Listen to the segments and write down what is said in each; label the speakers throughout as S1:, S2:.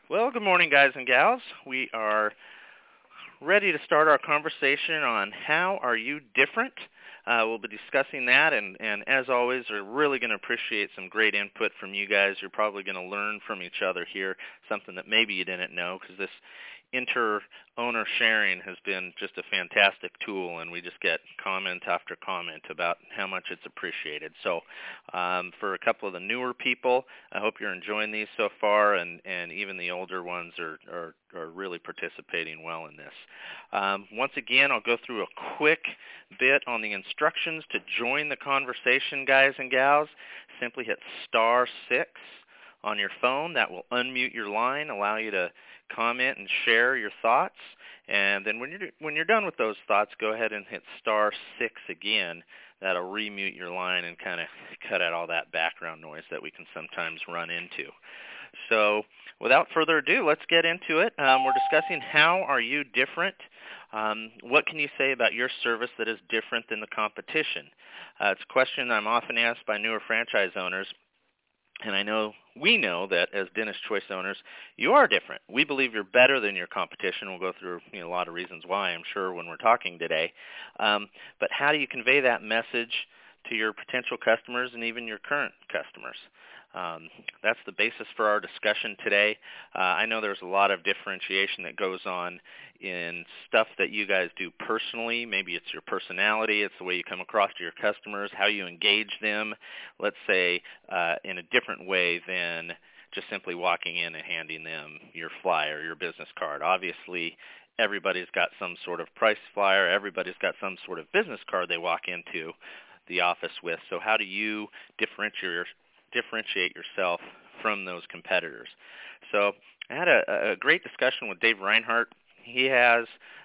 S1: Well, good morning, guys and gals. We are ready to start our conversation on how are you different. We'll be discussing that, and as always, we're really going to appreciate some great input from you guys. You're probably going to learn from each other here, something that maybe you didn't know, because this inter-owner sharing has been just a fantastic tool, and we just get comment after comment about how much it's appreciated. So for a couple of the newer people, I hope you're enjoying these so far, and even the older ones are really participating well in this. Once again, I'll go through a quick bit on the instructions to join the conversation, guys and gals. Simply hit *6 on your phone. That will unmute your line, allow you to comment and share your thoughts. And then when you're done with those thoughts, go ahead and hit *6 again. That'll remute your line and kind of cut out all that background noise that we can sometimes run into. So without further ado, let's get into it. We're discussing how are you different. What can you say about your service that is different than the competition? It's a question I'm often asked by newer franchise owners. And we know that as Dentist Choice owners, you are different. We believe you're better than your competition. We'll go through a lot of reasons why, I'm sure, when we're talking today. But how do you convey that message to your potential customers and even your current customers? That's the basis for our discussion today. I know there's a lot of differentiation that goes on in stuff that you guys do personally. Maybe it's your personality, it's the way you come across to your customers, how you engage them, let's say, in a different way than just simply walking in and handing them your flyer, your business card. Obviously, everybody's got some sort of price flyer. Everybody's got some sort of business card they walk into the office with. So how do you differentiate yourself from those competitors? So I had a great discussion with Dave Reinhardt. He has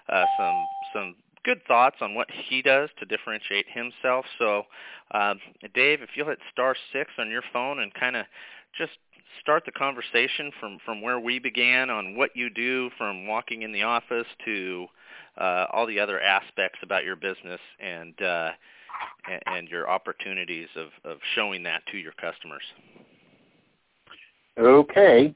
S1: some good thoughts on what he does to differentiate himself. So Dave, if you'll hit *6 on your phone and kind of just start the conversation from where we began on what you do, from walking in the office to all the other aspects about your business and your opportunities of showing that to your customers.
S2: Okay.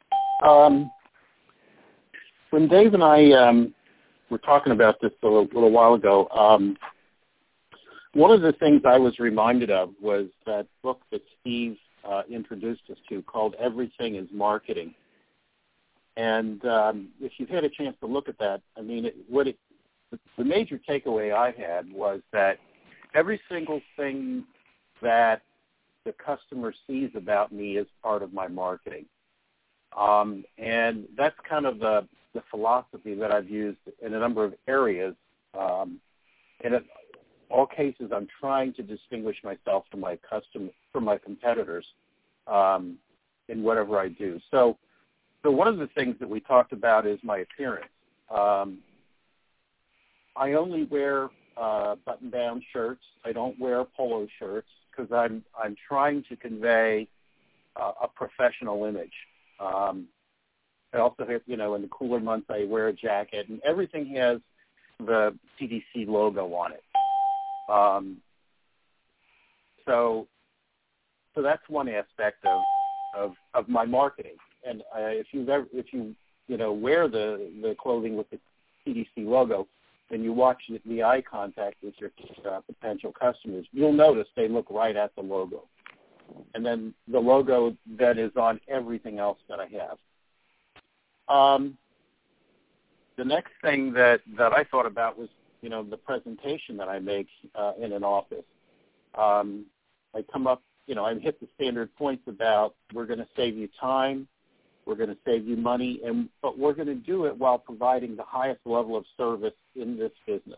S2: When Dave and I were talking about this a little while ago, one of the things I was reminded of was that book that Steve introduced us to called Everything is Marketing. And if you've had a chance to look at that, I mean, the major takeaway I had was that every single thing that the customer sees about me is part of my marketing. And that's kind of the philosophy that I've used in a number of areas. And in all cases, I'm trying to distinguish myself from my competitors in whatever I do. So one of the things that we talked about is my appearance. I only wear button-down shirts. I don't wear polo shirts because I'm trying to convey a professional image. I also have, in the cooler months, I wear a jacket, and everything has the CDC logo on it. So that's one aspect of my marketing. And if you wear the clothing with the CDC logo, and you watch the eye contact with your potential customers, you'll notice they look right at the logo. And then the logo that is on everything else that I have. The next thing that I thought about was, the presentation that I make in an office. I come up, I hit the standard points about we're going to save you time, we're going to save you money, but we're going to do it while providing the highest level of service in this business.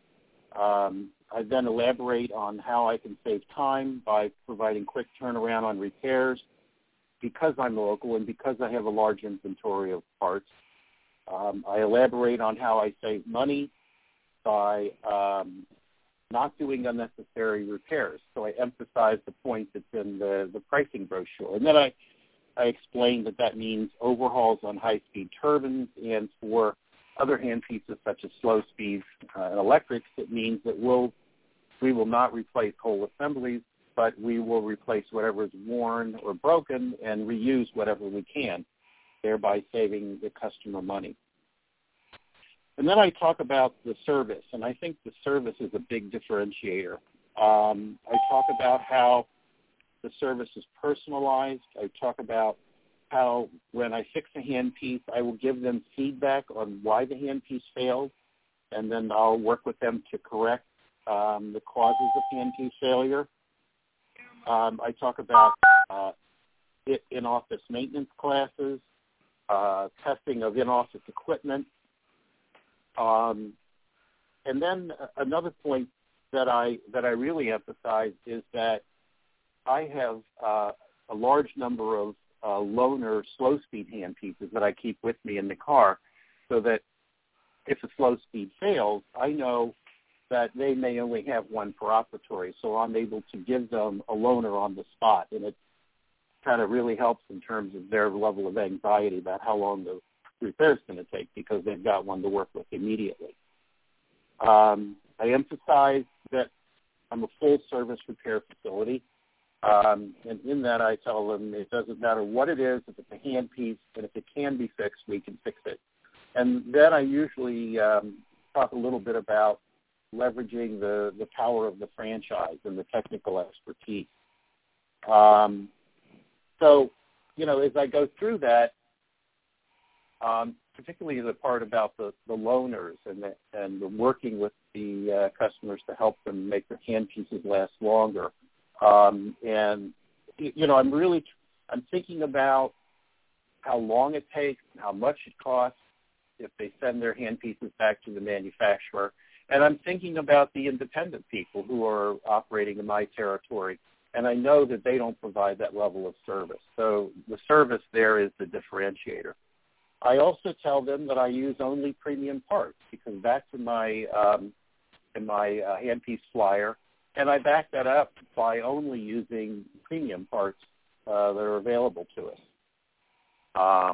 S2: I then elaborate on how I can save time by providing quick turnaround on repairs because I'm local and because I have a large inventory of parts. I elaborate on how I save money by not doing unnecessary repairs. So I emphasize the point that's in the pricing brochure. And then I explain that means overhauls on high-speed turbines, and for other hand pieces such as slow speeds and electrics, it means that we will not replace whole assemblies, but we will replace whatever is worn or broken and reuse whatever we can. thereby saving the customer money. And then I talk about the service, and I think the service is a big differentiator. I talk about how the service is personalized. I talk about how when I fix a handpiece, I will give them feedback on why the handpiece failed, and then I'll work with them to correct the causes of handpiece failure. I talk about in-office maintenance classes, testing of in-office equipment. And then another point that I really emphasize is that I have a large number of loaner slow-speed handpieces that I keep with me in the car, so that if a slow speed fails, I know that they may only have one per operatory, so I'm able to give them a loaner on the spot, and it kind of really helps in terms of their level of anxiety about how long the repair is going to take, because they've got one to work with immediately. I emphasize that I'm a full-service repair facility, and in that I tell them it doesn't matter what it is, if it's a handpiece, and if it can be fixed, we can fix it. And then I usually talk a little bit about leveraging the power of the franchise and the technical expertise. So, as I go through that, particularly the part about the loaners and the working with the customers to help them make their handpieces last longer. And, I'm thinking about how long it takes, how much it costs if they send their handpieces back to the manufacturer. And I'm thinking about the independent people who are operating in my territory. And I know that they don't provide that level of service. So the service there is the differentiator. I also tell them that I use only premium parts, because that's in my handpiece flyer, and I back that up by only using premium parts that are available to us.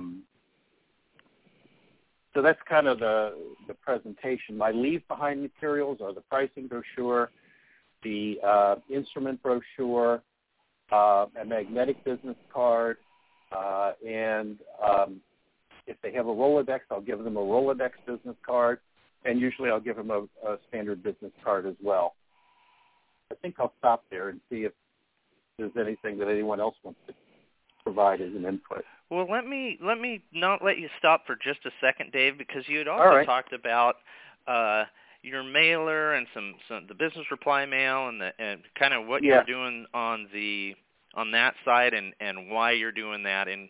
S2: So that's kind of the presentation. My leave-behind materials are the pricing brochure, the instrument brochure, a magnetic business card, and if they have a Rolodex, I'll give them a Rolodex business card, and usually I'll give them a standard business card as well. I think I'll stop there and see if there's anything that anyone else wants to provide as an input.
S1: Well, let me not let you stop for just a second, Dave, because you had also talked about your mailer and some the business reply mail and kind of what you're doing on that side and why you're doing that, and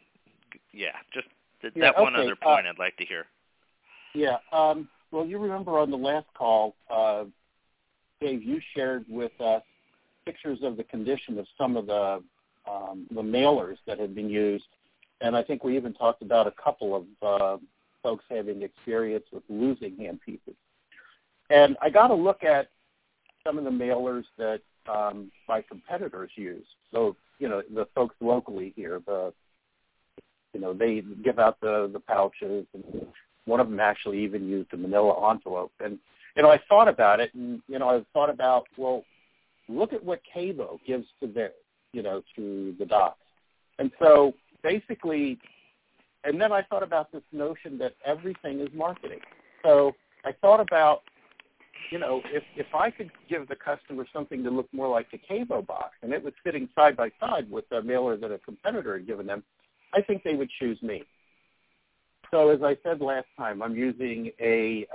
S1: one other point I'd like to hear. Yeah.
S2: Well, you remember on the last call, Dave, you shared with us pictures of the condition of some of the mailers that had been used, and I think we even talked about a couple of folks having experience with losing handpieces. And I got to look at some of the mailers that my competitors use. So, the folks locally here, they give out the pouches, and one of them actually even used a manila envelope. And, I thought about it, and, I thought about, well, look at what Cabo gives to the docs. And so basically, and then I thought about this notion that everything is marketing. So I thought about, if I could give the customer something to look more like the Cabo box, and it was sitting side by side with the mailer that a competitor had given them, I think they would choose me. So as I said last time, I'm using a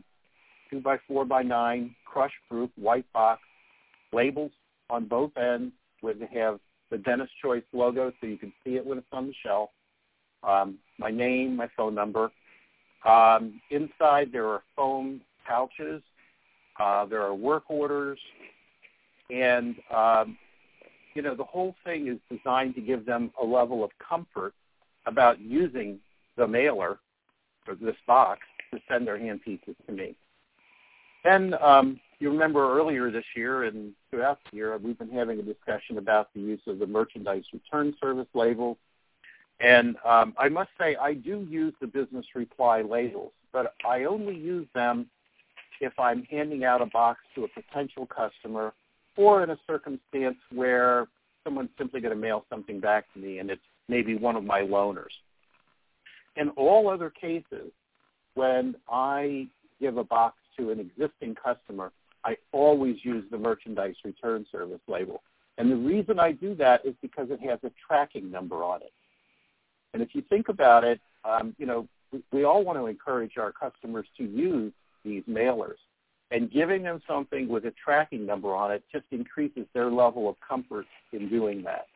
S2: 2x4x9 crush-proof white box, labels on both ends, where they have the Dentist Choice logo so you can see it when it's on the shelf, my name, my phone number. Inside there are foam pouches. There are work orders. And, the whole thing is designed to give them a level of comfort about using the mailer, or this box, to send their handpieces to me. Then you remember earlier this year and throughout the year, we've been having a discussion about the use of the merchandise return service labels. And I must say I do use the business reply labels, but I only use them if I'm handing out a box to a potential customer or in a circumstance where someone's simply going to mail something back to me and it's maybe one of my loaners. In all other cases, when I give a box to an existing customer, I always use the merchandise return service label. And the reason I do that is because it has a tracking number on it. And if you think about it, we all want to encourage our customers to use these mailers. And giving them something with a tracking number on it just increases their level of comfort in doing that.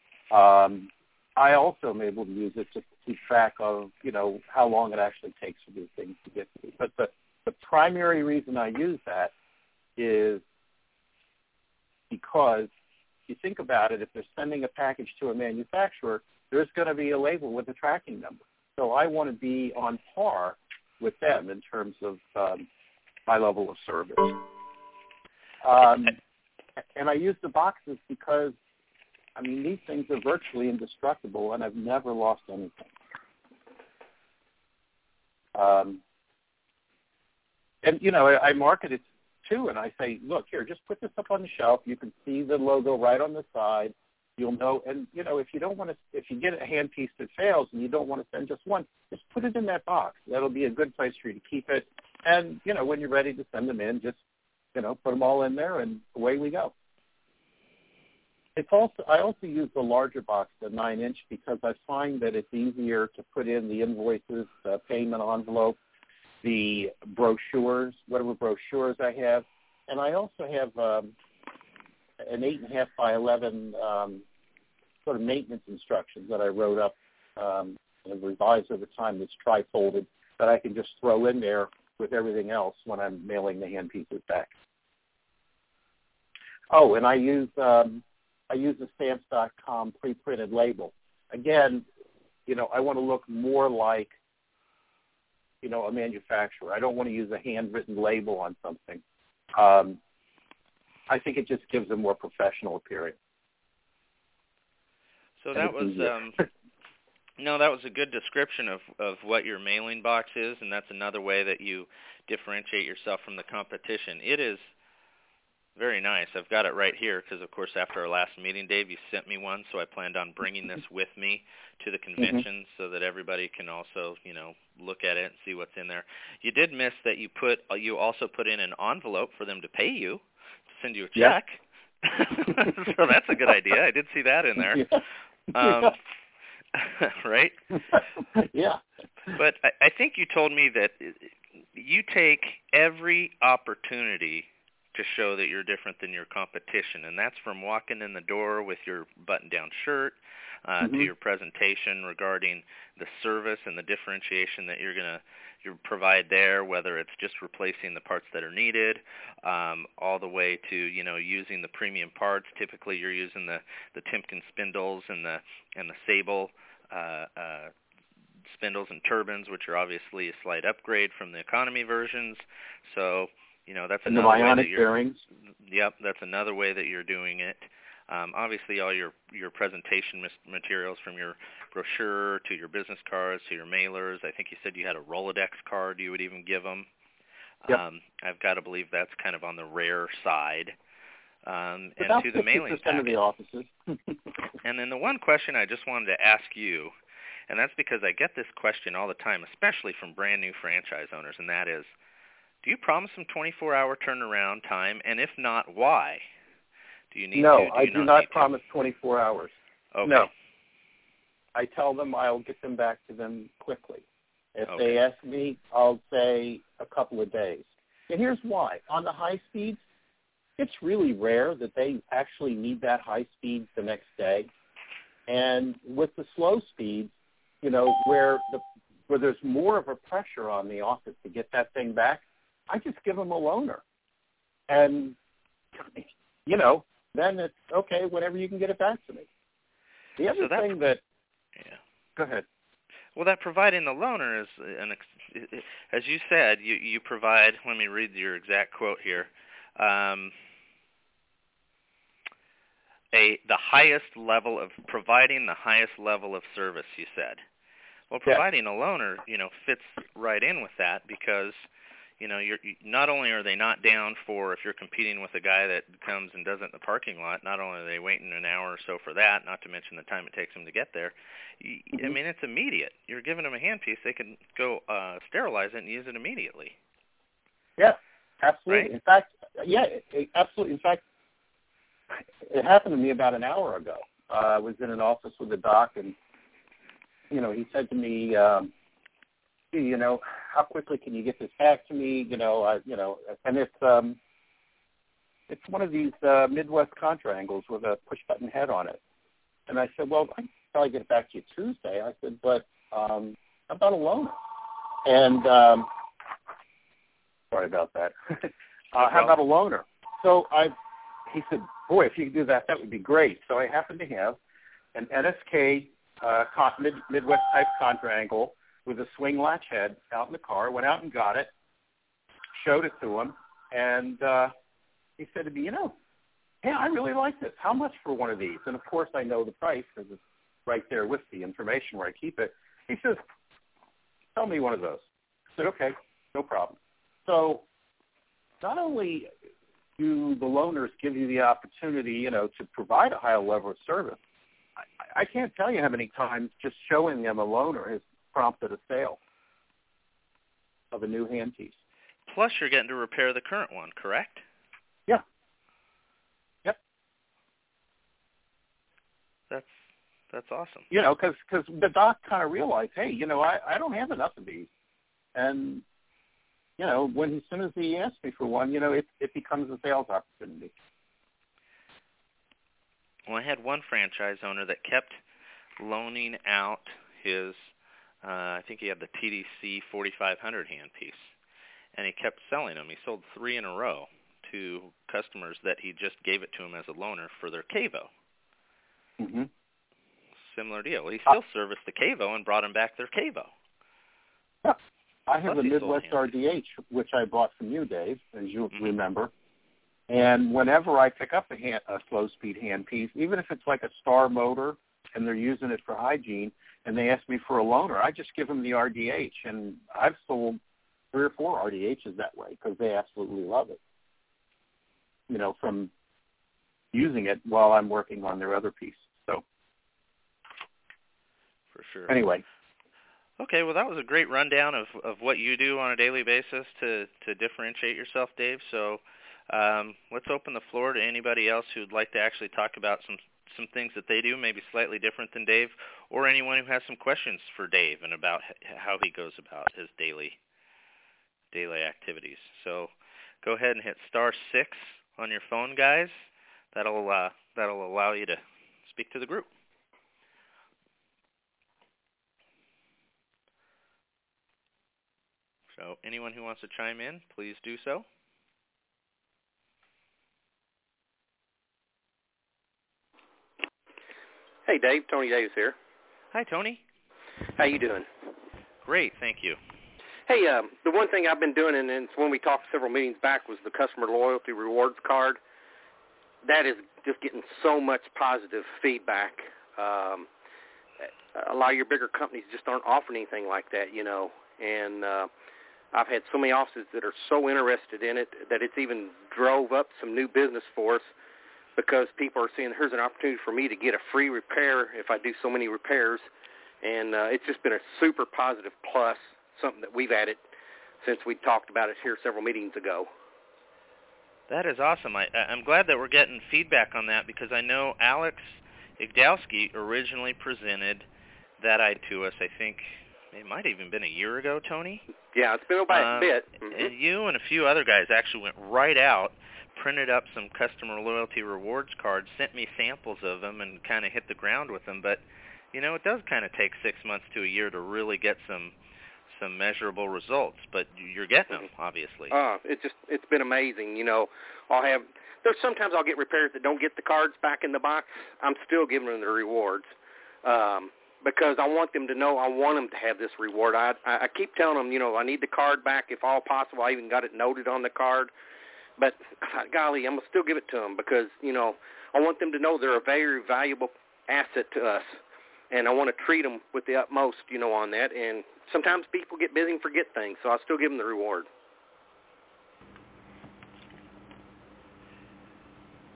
S2: I also am able to use it just to keep track of, how long it actually takes for these things to get to me. But the primary reason I use that is because if you think about it, if they're sending a package to a manufacturer, there's going to be a label with a tracking number. So I want to be on par with them in terms of my level of service. And I use the boxes because, these things are virtually indestructible, and I've never lost anything. I market it too, and I say, look, here, just put this up on the shelf. You can see the logo right on the side. You'll know, and, if you don't want to, if you get a handpiece that fails and you don't want to send just one, just put it in that box. That'll be a good place for you to keep it. And, when you're ready to send them in, just, put them all in there, and away we go. I also use the larger box, the 9-inch, because I find that it's easier to put in the invoices, the payment envelope, the brochures, whatever brochures I have. And I also have an 8.5 by 11 sort of maintenance instructions that I wrote up and revised over time that's tri-folded that I can just throw in there with everything else when I'm mailing the hand pieces back. Oh, and I use the Stamps.com pre-printed label. Again, I want to look more like, a manufacturer. I don't want to use a handwritten label on something. I think it just gives a more professional appearance.
S1: So that was that was a good description of what your mailing box is, and that's another way that you differentiate yourself from the competition. It is very nice. I've got it right here because, of course, after our last meeting, Dave, you sent me one, so I planned on bringing this with me to the convention so that everybody can also, look at it and see what's in there. You did miss that you also put in an envelope for them to pay you, to send you a check. Yep. So that's a good idea. I did see that in there. Yeah. Right?
S2: Yeah.
S1: But I think you told me that you take every opportunity to show that you're different than your competition, and that's from walking in the door with your button-down shirt to your presentation regarding the service and the differentiation that you provide there, whether it's just replacing the parts that are needed, all the way to using the premium parts. Typically, you're using the Timken spindles and the Sable spindles and turbines, which are obviously a slight upgrade from the economy versions. So that's another way that you're.
S2: Bearings.
S1: Yep, that's another way that you're doing it. Obviously, all your presentation materials, from your brochure to your business cards to your mailers. I think you said you had a Rolodex card you would even give them.
S2: Yep.
S1: I've got to believe that's kind of on the rare side. And
S2: about
S1: to the mailing packet.
S2: Of the offices.
S1: And then the one question I just wanted to ask you, and that's because I get this question all the time, especially from brand new franchise owners, and that is, do you promise them 24-hour turnaround time? And if not, why? Do you need
S2: no,
S1: to?
S2: I do not promise 24 hours.
S1: Okay.
S2: No. I tell them I'll get them back to them quickly. If they ask me, I'll say a couple of days. And here's why. On the high speeds, it's really rare that they actually need that high speed the next day. And with the slow speeds, where there's more of a pressure on the office to get that thing back, I just give them a loaner. And, then it's okay, whenever you can get it back to me. The other thing that...
S1: Yeah.
S2: Go ahead.
S1: Well, that providing the loaner is, as you said, you provide, let me read your exact quote here, providing the highest level of service, you said. Well, providing a loaner, fits right in with that because, not only are they not down for if you're competing with a guy that comes and does it in the parking lot, not only are they waiting an hour or so for that, not to mention the time it takes them to get there. I mean, it's immediate. You're giving them a handpiece, they can go sterilize it and use it immediately.
S2: Yeah, absolutely.
S1: Right?
S2: In fact, absolutely. In fact, it happened to me about an hour ago. I was in an office with a doc, and he said to me, how quickly can you get this back to me? And it's one of these Midwest Contra-Angles with a push-button head on it. And I said, well, I can probably get it back to you Tuesday. I said, but how about a loaner? And sorry about that. How about a loaner? So he said, boy, if you could do that, that would be great. So I happen to have an NSK Midwest type Contra-Angle with a swing latch head out in the car. Went out and got it, showed it to him, and he said to me, hey, I really like this. How much for one of these? And, of course, I know the price because it's right there with the information where I keep it. He says, tell me one of those. I said, okay, no problem. So not only do the loaners give you the opportunity, to provide a high level of service, I can't tell you how many times just showing them a loaner has prompted a sale of a new handpiece.
S1: Plus, you're getting to repair the current one, correct?
S2: Yeah. Yep.
S1: That's awesome.
S2: Because the doc kind of realized, hey, I don't have enough of these, and as soon as he asked me for one, it becomes a sales opportunity.
S1: Well, I had one franchise owner that kept loaning out his, I think he had the TDC 4500 handpiece, and he kept selling them. He sold 3 in a row to customers that he just gave it to him as a loaner for their Cavo.
S2: Mm-hmm.
S1: Similar deal. He still serviced the Cavo and brought him back their Cavo.
S2: Yeah. I have a Midwest RDH, which I bought from you, Dave, as you remember. And whenever I pick up a slow-speed handpiece, even if it's like a Star motor and they're using it for hygiene and they ask me for a loaner, I just give them the RDH. And I've sold 3 or 4 RDHs that way because they absolutely love it, from using it while I'm working on their other piece. So,
S1: for sure.
S2: Anyway.
S1: Okay, well, that was a great rundown of what you do on a daily basis to differentiate yourself, Dave. So let's open the floor to anybody else who'd like to actually talk about some things that they do, maybe slightly different than Dave, or anyone who has some questions for Dave and about how he goes about his daily activities. So go ahead and hit *6 on your phone, guys. That'll allow you to speak to the group. So anyone who wants to chime in, please do so.
S3: Hey, Dave. Tony Davis here.
S1: Hi, Tony.
S3: How you doing?
S1: Great, thank you.
S3: Hey, the one thing I've been doing, and it's when we talked several meetings back, was the customer loyalty rewards card. That is just getting so much positive feedback. A lot of your bigger companies just aren't offering anything like that, and I've had so many offices that are so interested in it that it's even drove up some new business for us because people are saying, here's an opportunity for me to get a free repair if I do so many repairs. And it's just been a super positive plus, something that we've added since we talked about it here several meetings ago.
S1: That is awesome. I'm glad that we're getting feedback on that because I know Alex Igdowski originally presented that idea to us, I think, it might have even been a year ago, Tony.
S3: Yeah, it's been about a bit. Mm-hmm.
S1: And you and a few other guys actually went right out, printed up some customer loyalty rewards cards, sent me samples of them, and kind of hit the ground with them. But, it does kind of take 6 months to a year to really get some measurable results. But you're getting them, obviously.
S3: It's been amazing. There's sometimes I'll get repairs that don't get the cards back in the box. I'm still giving them the rewards. Because I want them to know I want them to have this reward. I keep telling them, I need the card back if all possible. I even got it noted on the card. But, golly, I'm going to still give it to them because, I want them to know they're a very valuable asset to us. And I want to treat them with the utmost, on that. And sometimes people get busy and forget things, so I still give them the reward.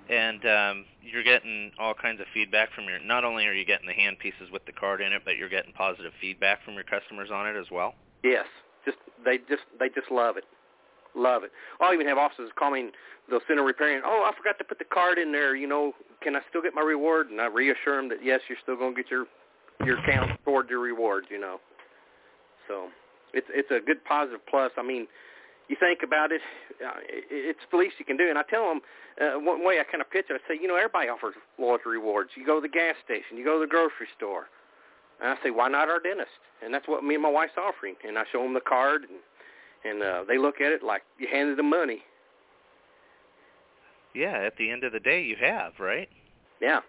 S1: And you're getting all kinds of feedback from your. Not only are you getting the hand pieces with the card in it, but you're getting positive feedback from your customers on it as well.
S3: Yes, they just love it. Love it. I'll even have officers call me. They'll send a repair in. Oh, I forgot to put the card in there. Can I still get my reward? And I reassure them that yes, you're still going to get your count toward your rewards. So it's a good positive plus. I mean, you think about it, it's the least you can do. And I tell them one way I kind of pitch it. I say, everybody offers loyalty rewards. You go to the gas station, you go to the grocery store, and I say, why not our dentist? And that's what me and my wife's offering. And I show them the card, and they look at it like you handed them money.
S1: Yeah, at the end of the day, you have, right?
S3: Yeah.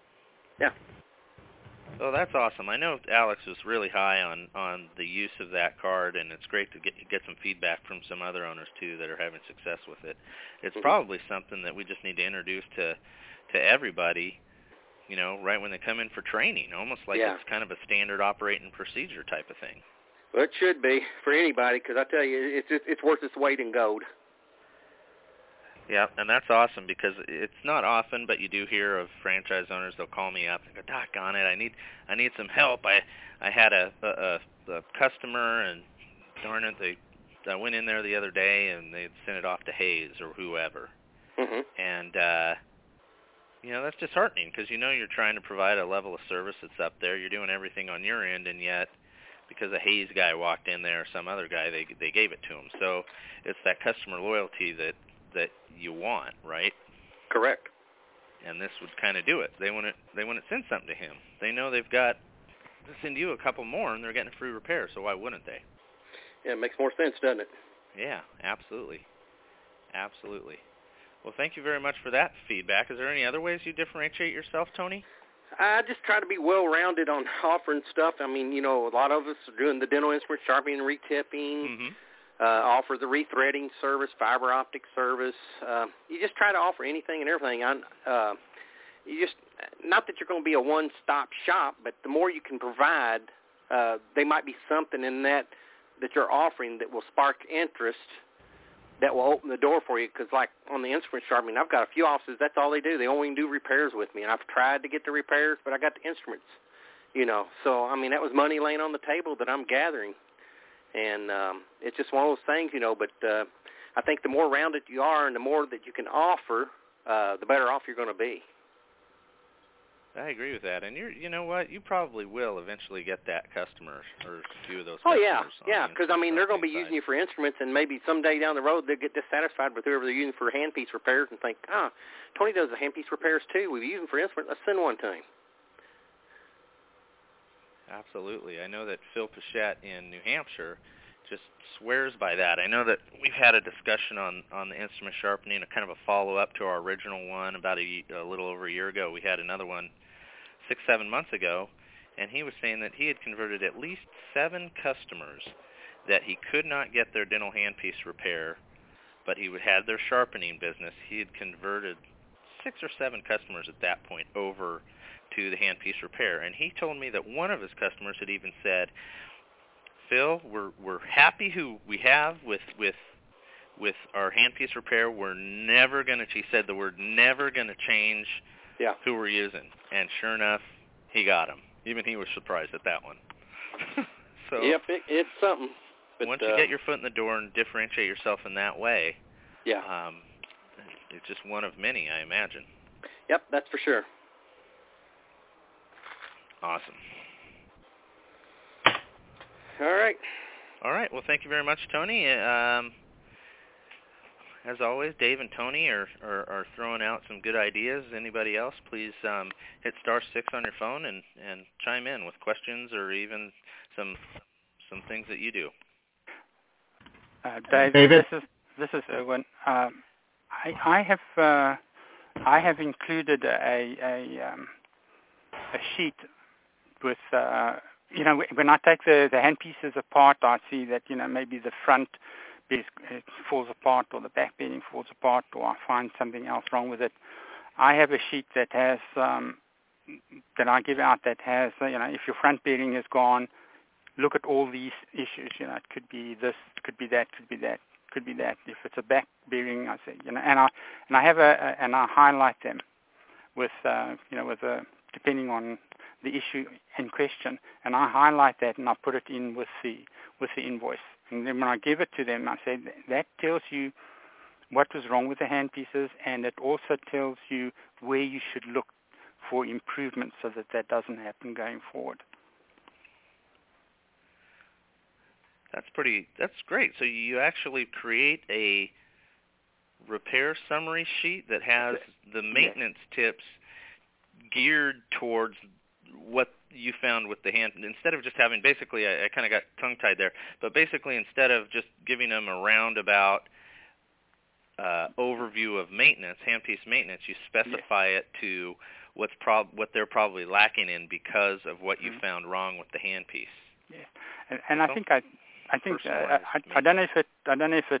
S1: Oh, that's awesome. I know Alex was really high on the use of that card, and it's great to get some feedback from some other owners, too, that are having success with it. It's probably something that we just need to introduce to everybody, right when they come in for training, almost like it's kind of a standard operating procedure type of thing.
S3: Well, it should be for anybody, because I tell you, it's worth its weight in gold.
S1: Yeah, and that's awesome because it's not often, but you do hear of franchise owners. They'll call me up and go, "Doggone it, I need some help. I had a customer, and darn it, I went in there the other day and they sent it off to Hayes or whoever." And that's disheartening because you're trying to provide a level of service that's up there. You're doing everything on your end, and yet because a Hayes guy walked in there or some other guy, they gave it to him. So it's that customer loyalty that you want, right?
S3: Correct.
S1: And this would kind of do it. They wouldn't send something to him. They know they've got to send you a couple more, and they're getting a free repair. So why wouldn't they?
S3: Yeah, it makes more sense, doesn't it?
S1: Yeah, absolutely. Well, thank you very much for that feedback. Is there any other ways you differentiate yourself, Tony?
S3: I just try to be well-rounded on offering stuff. I mean, a lot of us are doing the dental instrument sharpening and retipping. Offer the rethreading service, fiber optic service. You just try to offer anything and everything. You just, not that you're going to be a one-stop shop, but the more you can provide, there might be something in that you're offering that will spark interest, that will open the door for you. Because like on the instrument sharpening, I've got a few offices, that's all they do. They only do repairs with me. And I've tried to get the repairs, but I got the instruments, So, I mean, that was money laying on the table that I'm gathering. And it's just one of those things, but I think the more rounded you are and the more that you can offer, the better off you're going to be.
S1: I agree with that. And you know what? You probably will eventually get that customer or a few of those
S3: customers.
S1: Oh,
S3: yeah, because, I mean, they're going to be using you for instruments, and maybe someday down the road they'll get dissatisfied with whoever they're using for handpiece repairs and think, Tony does the handpiece repairs too. We use him for instruments. Let's send one to him.
S1: Absolutely. I know that Phil Pichette in New Hampshire just swears by that. I know that we've had a discussion on the instrument sharpening, a kind of a follow-up to our original one about a little over a year ago. We had another one 6-7 months ago, and he was saying that he had converted at least 7 customers that he could not get their dental handpiece repair, but he had their sharpening business. He had converted 6 or 7 customers at that point over to the handpiece repair, and he told me that one of his customers had even said, "Phil, we're happy who we have with our handpiece repair. We're never gonna," she said the word, "never gonna change who we're using." And sure enough, he got him. Even he was surprised at that one. So
S3: yep, it's something. But
S1: once you get your foot in the door and differentiate yourself in that way, it's just one of many, I imagine.
S3: Yep, that's for sure.
S1: Awesome.
S3: All right.
S1: Well, thank you very much, Tony. As always, Dave and Tony are throwing out some good ideas. Anybody else, please hit *6 on your phone and chime in with questions or even some things that you do.
S4: David, this is Erwin. I have included a sheet with when I take the hand pieces apart, I see that maybe the front it falls apart or the back bedding falls apart, or I find something else wrong with it. I have a sheet that has that I give out that has if your front bedding is gone, look at all these issues. It could be this, could be that, could be that, could be that. If it's a back bearing, I say and I have and I highlight them. with depending on the issue in question, and I highlight that and I put it in with the invoice. And then when I give it to them, I say that tells you what was wrong with the handpieces, and it also tells you where you should look for improvement so that doesn't happen going forward.
S1: That's great. So you actually create a repair summary sheet that has the maintenance tips geared towards what you found with the hand. Instead of just having, basically, I kind of got tongue-tied there, but basically instead of just giving them a roundabout overview of maintenance, handpiece maintenance, you specify it to what they're probably lacking in because of what you found wrong with the handpiece.
S4: Yeah, and I think I don't know if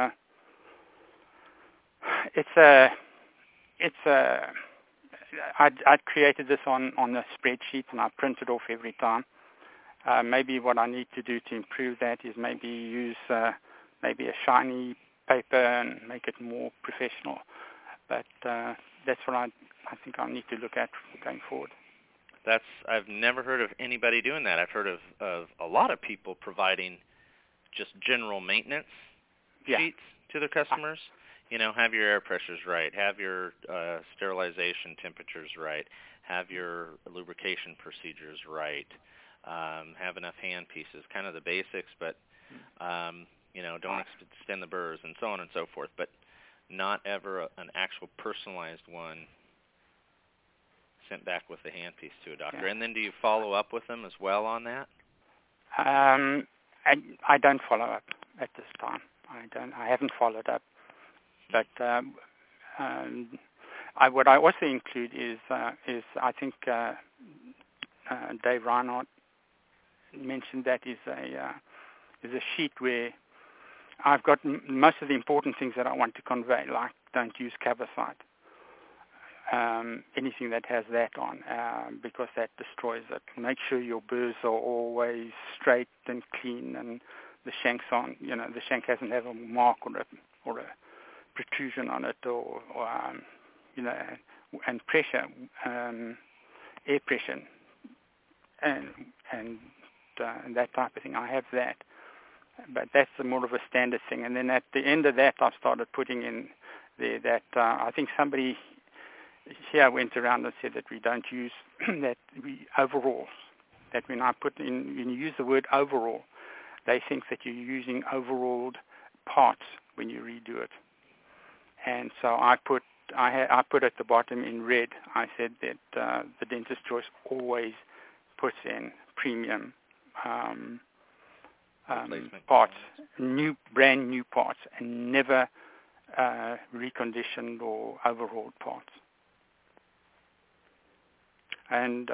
S4: I'd created this on a spreadsheet and I print it off every time. Maybe what I need to do to improve that is maybe use maybe a shiny paper and make it more professional. But that's what I think I'll need to look at going forward.
S1: I've never heard of anybody doing that. I've heard of a lot of people providing just general maintenance sheets to their customers. Have your air pressures right, have your sterilization temperatures right, have your lubrication procedures right, have enough hand pieces, kind of the basics, but don't extend the burrs and so on and so forth, but not ever an actual personalized one sent back with the handpiece to a doctor. And then do you follow up with them as well on that?
S4: I don't follow up at this time. I haven't followed up. But what I also include is I think Dave Reinhardt mentioned that is a sheet where I've got most of the important things that I want to convey, like don't use Cavicide. Anything that has that on, because that destroys it. Make sure your burrs are always straight and clean, and the shank's on. The shank hasn't have a mark or a protrusion on it, or and pressure, air pressure, and that type of thing. I have that, but that's more of a standard thing. And then at the end of that, I've started putting in there that I think somebody here went around and said that we don't use overalls. That when you use the word overall, they think that you're using overalled parts when you redo it. And so I put at the bottom in red, I said that the Dentist Choice always puts in premium parts, brand new parts, and never reconditioned or overhauled parts. And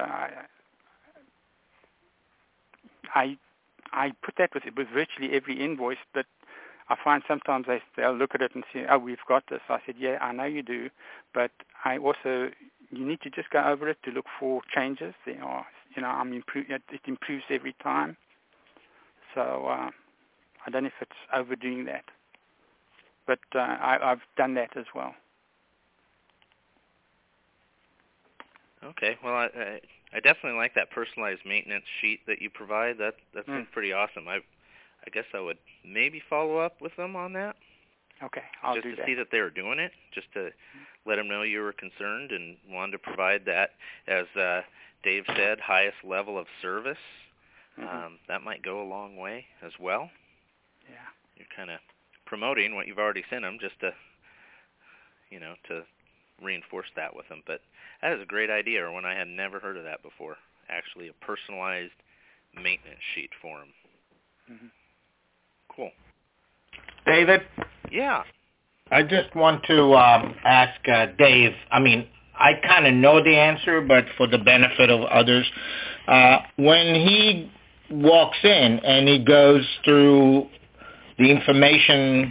S4: I put that with virtually every invoice, but I find sometimes they'll look at it and say, "Oh, we've got this." I said, "Yeah, I know you do, but you need to just go over it to look for changes. There are, it improves every time. So I don't know if it's overdoing that, but I've done that as well."
S1: Okay, well, I definitely like that personalized maintenance sheet that you provide. That's pretty awesome. I guess I would maybe follow up with them on that.
S4: Okay, I'll do that.
S1: Just to see that they were doing it, just to let them know you were concerned and wanted to provide that, as Dave said, highest level of service. Mm-hmm. That might go a long way as well.
S4: Yeah.
S1: You're kind of promoting what you've already sent them, just to reinforce that with them. But that is a great idea, or when I had never heard of that before. Actually, a personalized maintenance sheet for them.
S4: Mm-hmm.
S1: Cool.
S5: David?
S1: Yeah.
S5: I just want to ask Dave, I kind of know the answer, but for the benefit of others, when he walks in and he goes through the information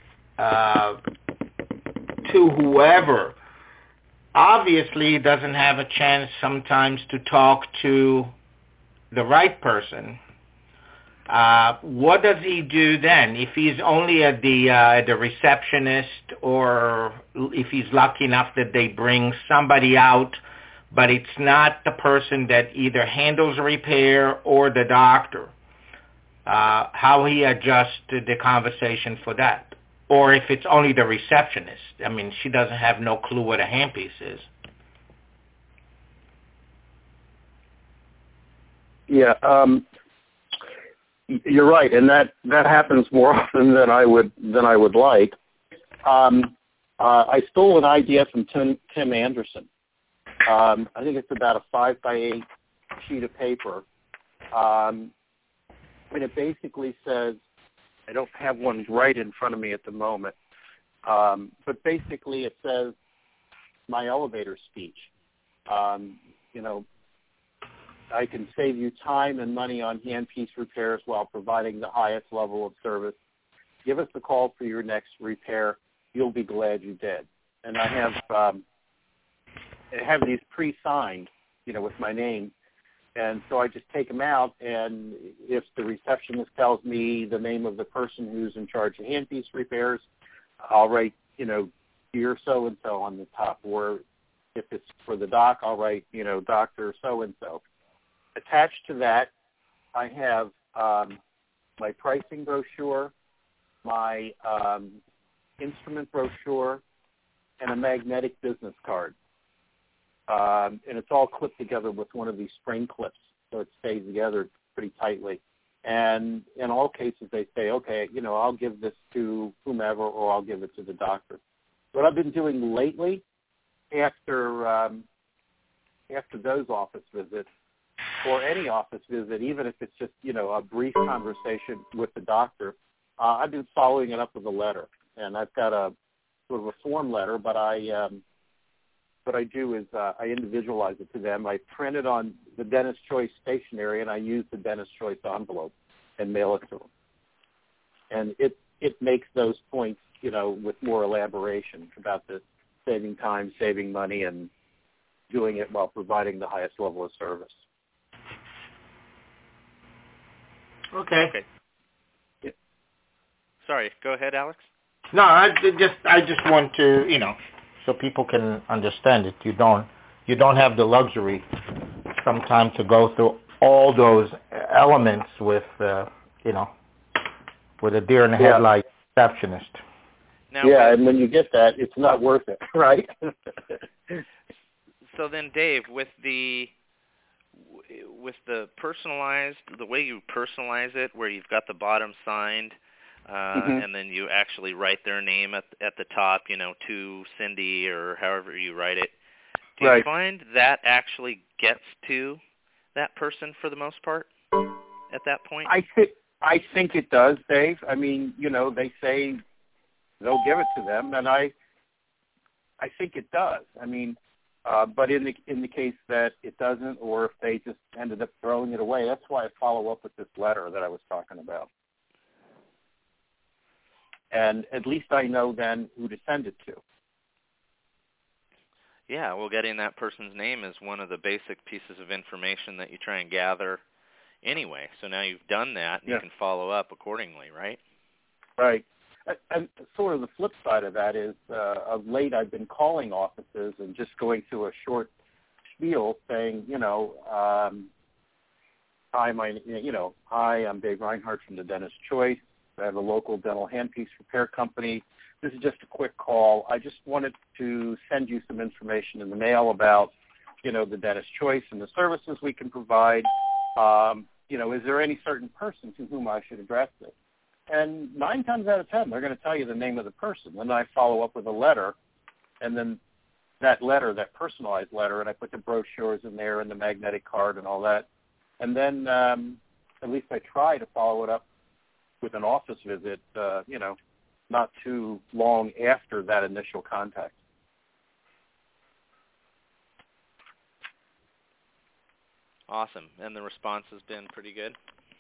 S5: to whoever, obviously he doesn't have a chance sometimes to talk to the right person. what does he do then? If he's only at the receptionist, or if he's lucky enough that they bring somebody out, but it's not the person that either handles a repair or the doctor, how he adjusts the conversation for that? Or if it's only the receptionist. I mean, she doesn't have no clue what a handpiece is.
S2: Yeah, you're right, and that happens more often than I would like. I stole an idea from Tim Anderson. I think it's about a 5x8 sheet of paper, and it basically says, I don't have one right in front of me at the moment, but basically it says my elevator speech. I can save you time and money on handpiece repairs while providing the highest level of service. Give us a call for your next repair. You'll be glad you did. And I have these pre-signed, with my name. And so I just take them out, and if the receptionist tells me the name of the person who's in charge of handpiece repairs, I'll write, dear so-and-so on the top. Or if it's for the doc, I'll write, Dr. so-and-so. Attached to that, I have my pricing brochure, my instrument brochure, and a magnetic business card. And it's all clipped together with one of these spring clips, so it stays together pretty tightly. And in all cases, they say, okay, I'll give this to whomever, or I'll give it to the doctor. What I've been doing lately, after those office visits, or any office visit, even if it's just, a brief conversation with the doctor, I've been following it up with a letter. And I've got a sort of a form letter, but what I do is I individualize it to them. I print it on the Dentist Choice stationery, and I use the Dentist Choice envelope and mail it to them. And it makes those points, with more elaboration about the saving time, saving money, and doing it while providing the highest level of service.
S5: Okay.
S2: Yeah.
S1: Sorry, go ahead, Alex.
S5: No, I just want to, so people can understand it. You don't have the luxury sometimes to go through all those elements with, with a deer in the headlight receptionist.
S1: Now,
S2: and when you get that, it's not worth it, right?
S1: So then, Dave, with the personalized, the way you personalize it, where you've got the bottom signed, and then you actually write their name at the top, to Cindy or however you write it. Do you find that actually gets to that person for the most part at that point?
S2: I think it does, Dave. I mean, they say they'll give it to them, and I think it does. I mean, but in the case that it doesn't, or if they just ended up throwing it away, that's why I follow up with this letter that I was talking about. And at least I know then who to send it to.
S1: Yeah, well, getting that person's name is one of the basic pieces of information that you try and gather anyway. So now you've done that, and you can follow up accordingly, right?
S2: Right. And sort of the flip side of that is, of late I've been calling offices and just going through a short spiel saying, hi, I'm Dave Reinhardt from the Dentist Choice. I have a local dental handpiece repair company. This is just a quick call. I just wanted to send you some information in the mail about, the Dentist Choice and the services we can provide. Is there any certain person to whom I should address this? And 9 times out of 10, they're going to tell you the name of the person. Then I follow up with a letter, and then that letter, that personalized letter, and I put the brochures in there and the magnetic card and all that. And then at least I try to follow it up with an office visit, not too long after that initial contact.
S1: Awesome. And the response has been pretty good?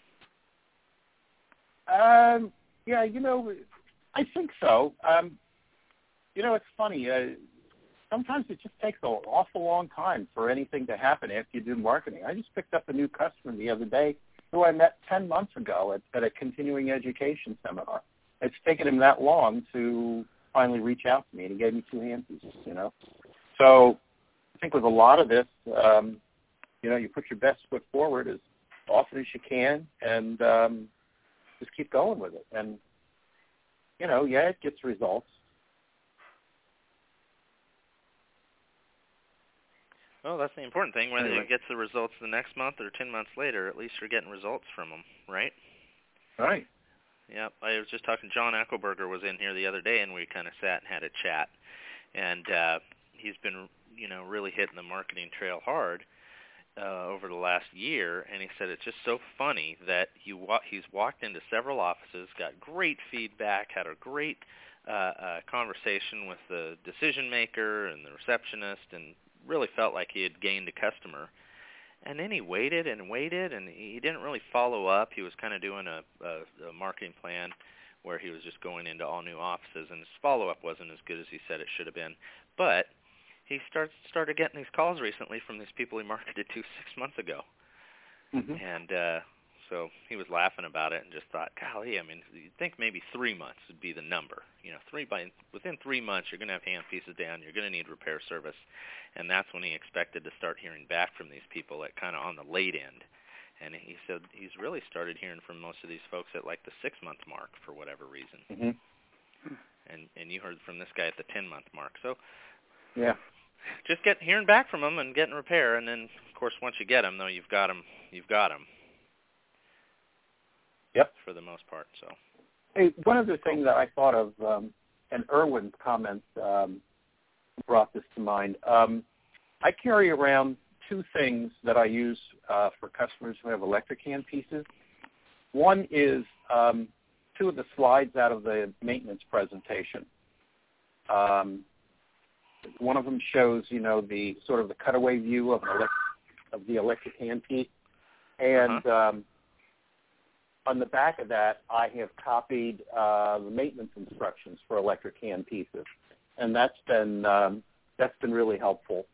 S2: Yeah, I think so. It's funny. Sometimes it just takes an awful long time for anything to happen after you do marketing. I just picked up a new customer the other day, who I met 10 months ago at a continuing education seminar. It's taken him that long to finally reach out to me, and he gave me 2 handpieces, So I think with a lot of this, you put your best foot forward as often as you can, and just keep going with it. And, it gets results.
S1: Well, that's the important thing. Whether it gets the results the next month or 10 months later, at least you're getting results from them, right?
S2: Right.
S1: Yeah, I was just talking. John Eckelberger was in here the other day, and we kind of sat and had a chat. And he's been, really hitting the marketing trail hard over the last year. And he said it's just so funny that he's walked into several offices, got great feedback, had a great conversation with the decision maker and the receptionist, and really felt like he had gained a customer. And then he waited, and he didn't really follow up. He was kind of doing a marketing plan where he was just going into all new offices, and his follow-up wasn't as good as he said it should have been. But he started getting these calls recently from these people he marketed to 6 months ago.
S2: Mm-hmm.
S1: And so he was laughing about it and just thought, golly, you'd think maybe 3 months would be the number. Within 3 months, you're going to have handpieces down, you're going to need repair service. And that's when he expected to start hearing back from these people at kind of on the late end. And he said he's really started hearing from most of these folks at like the 6-month mark for whatever reason.
S2: Mm-hmm.
S1: And you heard from this guy at the 10-month mark. So
S2: yeah,
S1: just hearing back from them and getting repair. And then, of course, once you get them, though, you've got them.
S2: Yep.
S1: For the most part. So.
S2: Hey, one other thing that I thought of, and Irwin's comments brought this to mind. I carry around 2 things that I use for customers who have electric handpieces. One is 2 of the slides out of the maintenance presentation. One of them shows, the sort of the cutaway view of the electric handpiece, and on the back of that, I have copied the maintenance instructions for electric handpieces, and that's been really helpful.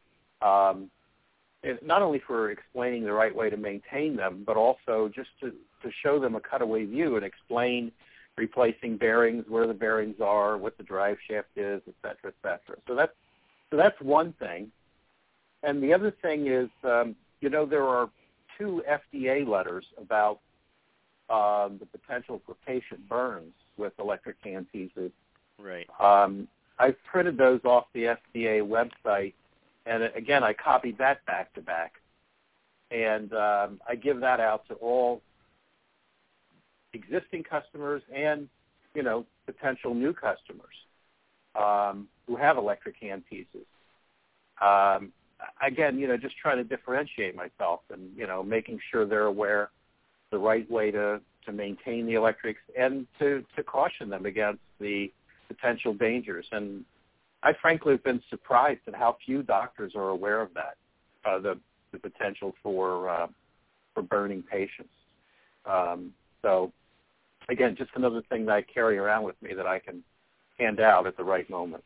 S2: Not only for explaining the right way to maintain them, but also just to show them a cutaway view and explain replacing bearings, where the bearings are, what the drive shaft is, et cetera, et cetera. So that's one thing. And the other thing is, there are 2 FDA letters about the potential for patient burns with electric handpieces.
S1: Right.
S2: I've printed those off the FDA website, and again, I copied that back to back. And I give that out to all existing customers and, potential new customers who have electric handpieces. Again, just trying to differentiate myself and, making sure they're aware the right way to maintain the electrics and to caution them against the potential dangers. And I frankly have been surprised at how few doctors are aware of that, the potential for burning patients. So, again, just another thing that I carry around with me that I can hand out at the right moment.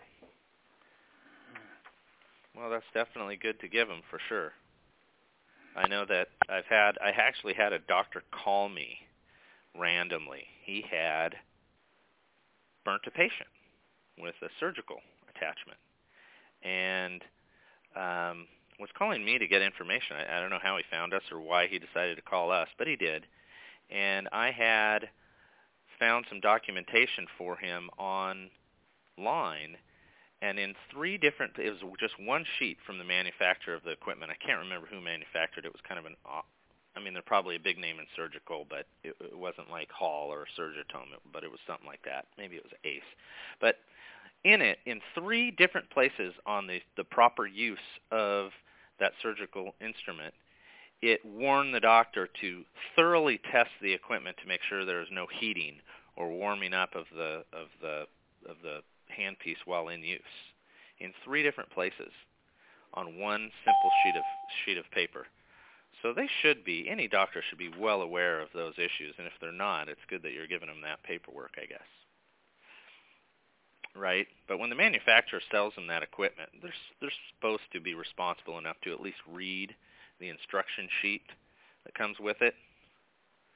S1: Well, that's definitely good to give them for sure. I know that I actually had a doctor call me randomly. He had burnt a patient with a surgical attachment and was calling me to get information. I don't know how he found us or why he decided to call us, but he did. And I had found some documentation for him online, and in 3 different, it was just one sheet from the manufacturer of the equipment. I can't remember who manufactured it. It was kind of they're probably a big name in surgical, but it wasn't like Hall or Surgitome, but it was something like that. Maybe it was Ace. But in it, in 3 different places on the proper use of that surgical instrument, it warned the doctor to thoroughly test the equipment to make sure there is no heating or warming up of the handpiece while in use, in 3 different places on one simple sheet of paper. So any doctor should be well aware of those issues, and if they're not, it's good that you're giving them that paperwork, I guess. Right? But when the manufacturer sells them that equipment, they're supposed to be responsible enough to at least read the instruction sheet that comes with it.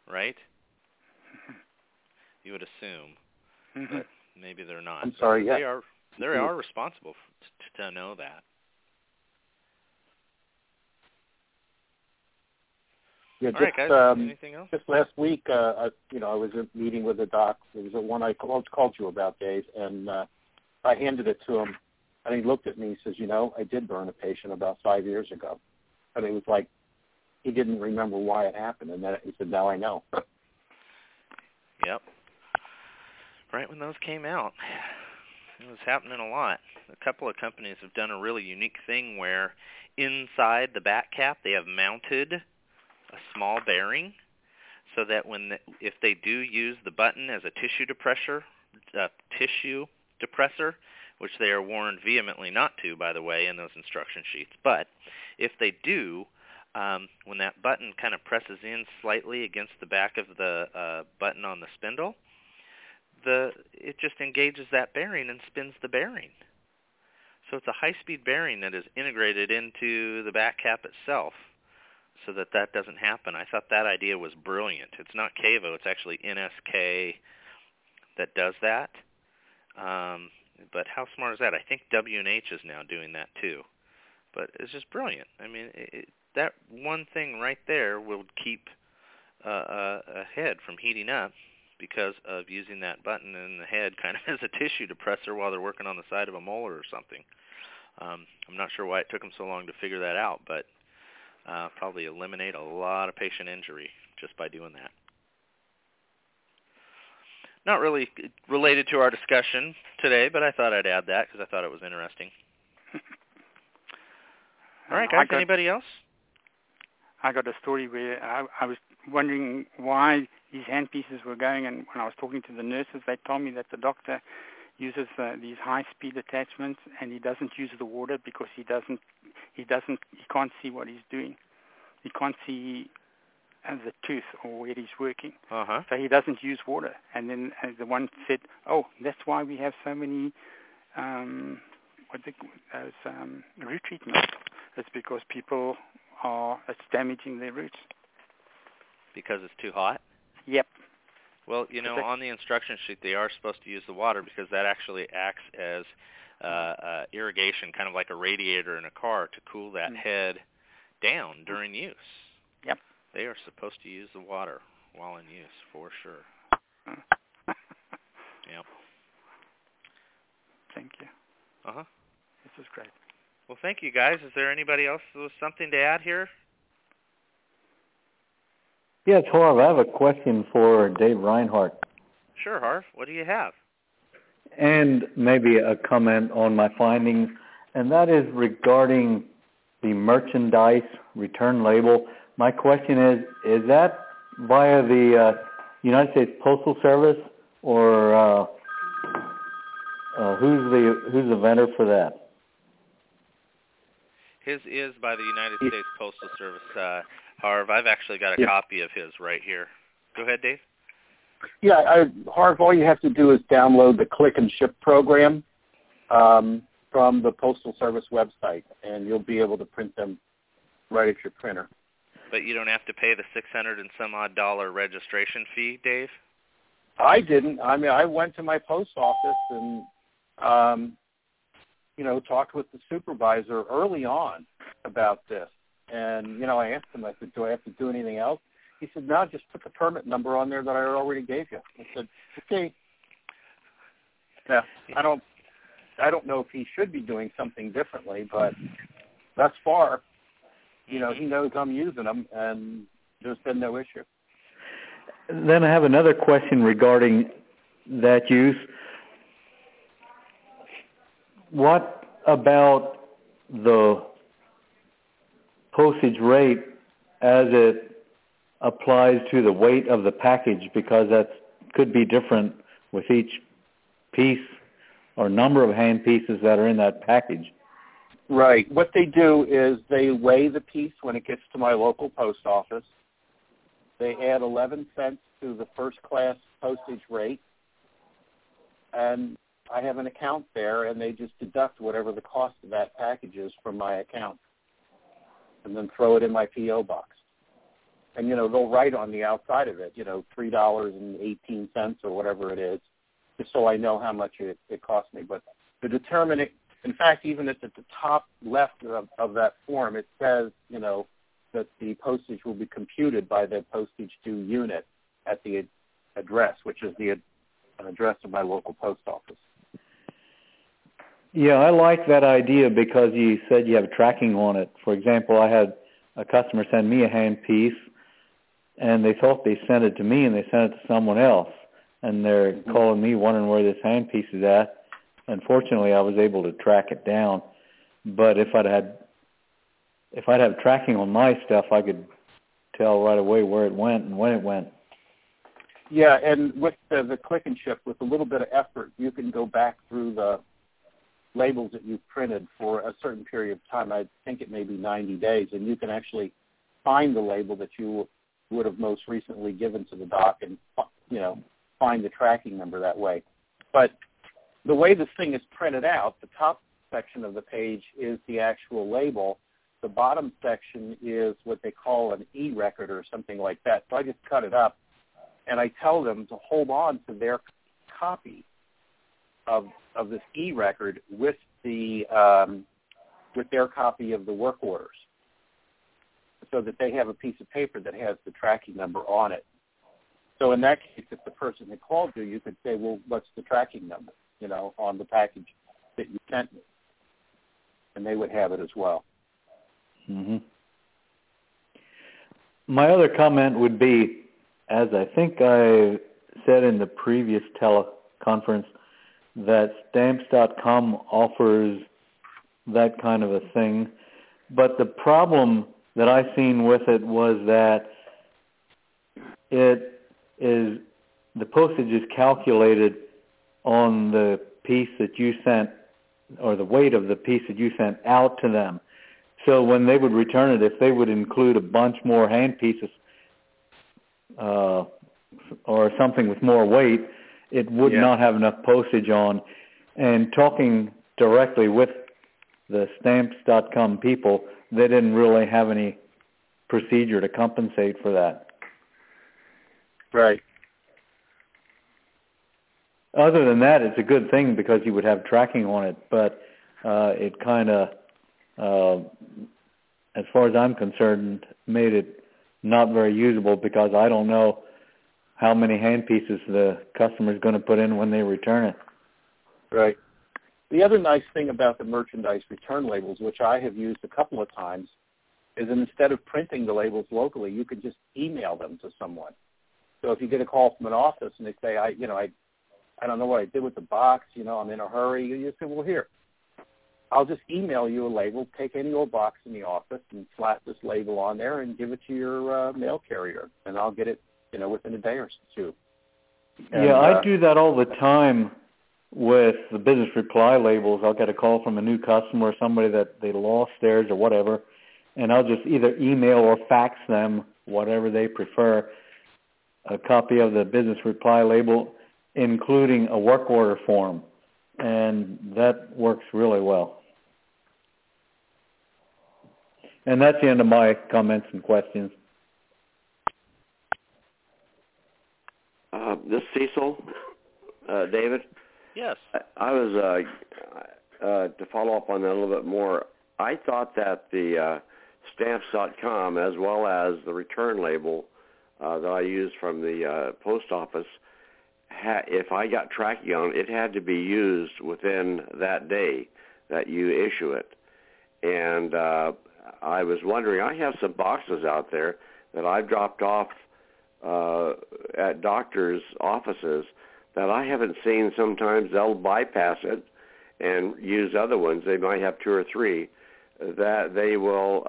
S1: right? You would assume, but maybe they're not.
S2: I'm sorry.
S1: They
S2: Yeah.
S1: are responsible to know that.
S2: Yeah,
S1: All right, guys. Anything else?
S2: Just last week, I was at a meeting with a doc. It was the one I called you about, Dave, and I handed it to him, and he looked at me and says, I did burn a patient about 5 years ago. And it was like he didn't remember why it happened, and then he said, now I know.
S1: Yep. Right when those came out, it was happening a lot. A couple of companies have done a really unique thing where inside the back cap they have mounted a small bearing so that if they do use the button as a tissue depressor, which they are warned vehemently not to, by the way, in those instruction sheets, but if they do, when that button kind of presses in slightly against the back of the button on the spindle, it just engages that bearing and spins the bearing. So it's a high-speed bearing that is integrated into the back cap itself so that doesn't happen. I thought that idea was brilliant. It's not Cavo, it's actually NSK that does that. But how smart is that? I think W&H is now doing that too. But it's just brilliant. I mean, that one thing right there will keep a head from heating up because of using that button in the head kind of as a tissue depressor while they're working on the side of a molar or something. I'm not sure why it took them so long to figure that out, but probably eliminate a lot of patient injury just by doing that. Not really related to our discussion today, but I thought I'd add that because I thought it was interesting. All right, guys, anybody else?
S4: I got a story where I was wondering why these handpieces were going, and when I was talking to the nurses, they told me that the doctor uses these high-speed attachments, and he doesn't use the water because he can't see what he's doing. He can't see the tooth or where he's working.
S1: Uh-huh.
S4: So he doesn't use water. And then the one said, "Oh, that's why we have so many root treatments. It's because it's damaging their roots."
S1: Because it's too hot?
S4: Yep.
S1: Well, on the instruction sheet, they are supposed to use the water because that actually acts as irrigation, kind of like a radiator in a car, to cool that head down during use.
S4: Yep.
S1: They are supposed to use the water while in use, for sure. Yep.
S4: Thank you.
S1: Uh-huh.
S4: This is great.
S1: Well, thank you, guys. Is there anybody else with something to add here?
S6: Yes, Harv, I have a question for Dave Reinhardt.
S1: Sure, Harv. What do you have?
S6: And maybe a comment on my findings, and that is regarding the merchandise return label. My question is that via the United States Postal Service, or who's the vendor for that?
S1: His is by the United States Postal Service, Harv. I've actually got a copy of his right here. Go ahead, Dave.
S2: Yeah, Harv, all you have to do is download the Click and Ship program from the Postal Service website, and you'll be able to print them right at your printer.
S1: But you don't have to pay the $600 and some odd registration fee, Dave?
S2: I didn't. I mean, I went to my post office and, talked with the supervisor early on about this. And, I asked him, I said, do I have to do anything else? He said, no, just put the permit number on there that I already gave you. I said, okay. Yeah, I don't know if he should be doing something differently, but thus far, he knows I'm using them, and there's been no issue.
S6: Then I have another question regarding that use. What about the postage rate as it applies to the weight of the package? Because that could be different with each piece or number of hand pieces that are in that package.
S2: Right. What they do is they weigh the piece when it gets to my local post office. They add 11 cents to the first class postage rate, and I have an account there, and they just deduct whatever the cost of that package is from my account and then throw it in my P.O. box. and they'll write on the outside of it, $3.18 or whatever it is, just so I know how much it cost me. But to determine it, in fact, even at the top left of that form, it says, that the postage will be computed by the postage due unit at the address, which is the address of my local post office.
S6: Yeah, I like that idea because you said you have tracking on it. For example, I had a customer send me a handpiece, and they thought they sent it to me, and they sent it to someone else. And they're calling me wondering where this handpiece is at. Unfortunately, I was able to track it down. But if I'd have tracking on my stuff, I could tell right away where it went and when it went.
S2: Yeah, and with the Click and Ship, with a little bit of effort, you can go back through the labels that you've printed for a certain period of time. I think it may be 90 days, and you can actually find the label that you would have most recently given to the doc and, find the tracking number that way. But the way this thing is printed out, the top section of the page is the actual label. The bottom section is what they call an e-record or something like that. So I just cut it up, and I tell them to hold on to their copy of this e-record with their copy of the work orders, so that they have a piece of paper that has the tracking number on it. So in that case, if the person had called you could say, well, what's the tracking number, on the package that you sent me? And they would have it as well.
S6: Mm-hmm. My other comment would be, as I think I said in the previous teleconference, that Stamps.com offers that kind of a thing. But the problem that I seen with it was that the postage is calculated on the piece that you sent, or the weight of the piece that you sent out to them. So when they would return it, if they would include a bunch more hand pieces or something with more weight, it would not have enough postage on. And talking directly with the Stamps.com people, they didn't really have any procedure to compensate for that.
S2: Right.
S6: Other than that, it's a good thing because you would have tracking on it, but it kind of, as far as I'm concerned, made it not very usable because I don't know how many hand pieces the customer is going to put in when they return it.
S2: Right. The other nice thing about the merchandise return labels, which I have used a couple of times, is instead of printing the labels locally, you could just email them to someone. So if you get a call from an office and they say, I don't know what I did with the box, I'm in a hurry, you say, well, here, I'll just email you a label, take any old box in the office and slap this label on there and give it to your mail carrier, and I'll get it, within a day or two. And,
S6: I do that all the time with the business reply labels. I'll get a call from a new customer or somebody that they lost theirs or whatever, and I'll just either email or fax them, whatever they prefer, a copy of the business reply label, including a work order form, and that works really well. And that's the end of my comments and questions.
S7: This is Cecil. David?
S1: Yes.
S7: I was, to follow up on that a little bit more, I thought that the Stamps.com, as well as the return label that I used from the post office, if I got tracking on it, had to be used within that day that you issue it. And I was wondering, I have some boxes out there that I've dropped off at doctors' offices that I haven't seen. Sometimes they'll bypass it and use other ones. They might have two or three that they will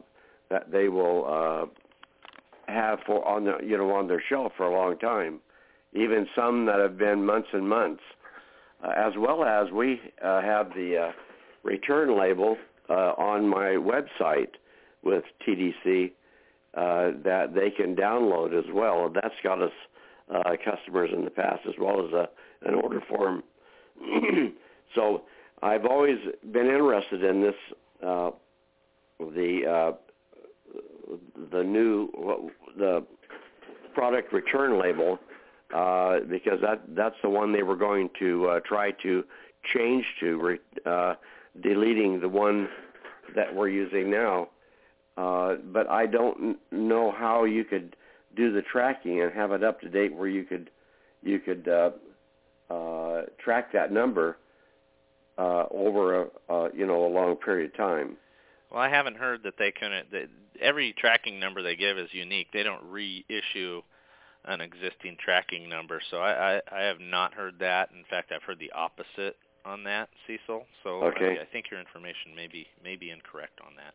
S7: have for on the on their shelf for a long time. Even some that have been months and months, as well as we have the return label on my website with TDC that they can download as well. And that's got us customers in the past, as well as an order form. So I've always been interested in this, the the product return label, because that's the one they were going to try to change to, deleting the one that we're using now. But I don't know how you could do the tracking and have it up to date where you could track that number over a long period of time.
S1: Well, I haven't heard that they couldn't. Every tracking number they give is unique. They don't reissue an existing tracking number, so I have not heard that. In fact, I've heard the opposite on that, Cecil. So
S7: okay.
S1: I think your information may be incorrect on that.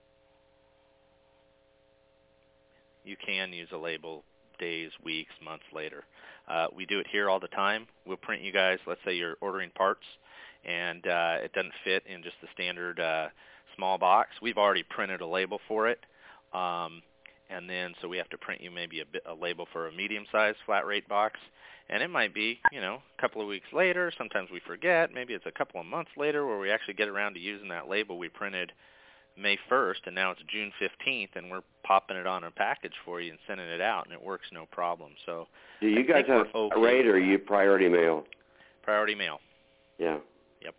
S1: You can use a label days, weeks, months later. We do it here all the time. We'll print you guys, let's say you're ordering parts, and it doesn't fit in just the standard small box. We've already printed a label for it, and then so we have to print you maybe a label for a medium-sized flat rate box, and it might be, a couple of weeks later. Sometimes we forget. Maybe it's a couple of months later where we actually get around to using that label we printed May 1st, and now it's June 15th, and we're popping it on a package for you and sending it out, and it works no problem. So,
S7: do you guys have a rate, or are you priority mail?
S1: Priority mail.
S7: Yeah.
S1: Yep.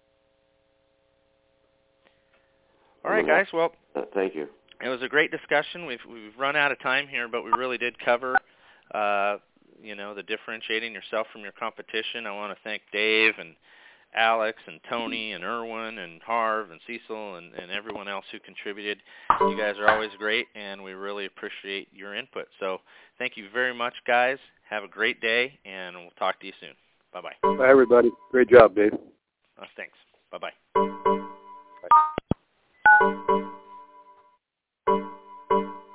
S1: All right, guys. Well,
S7: thank you.
S1: It was a great discussion. We've run out of time here, but we really did cover, the differentiating yourself from your competition. I want to thank Dave and Alex and Tony and Erwin and Harv and Cecil and everyone else who contributed. You guys are always great, and we really appreciate your input. So thank you very much, guys. Have a great day, and we'll talk to you soon. Bye-bye.
S8: Bye, everybody. Great job, Dave.
S1: Thanks. Bye-bye.
S8: Bye.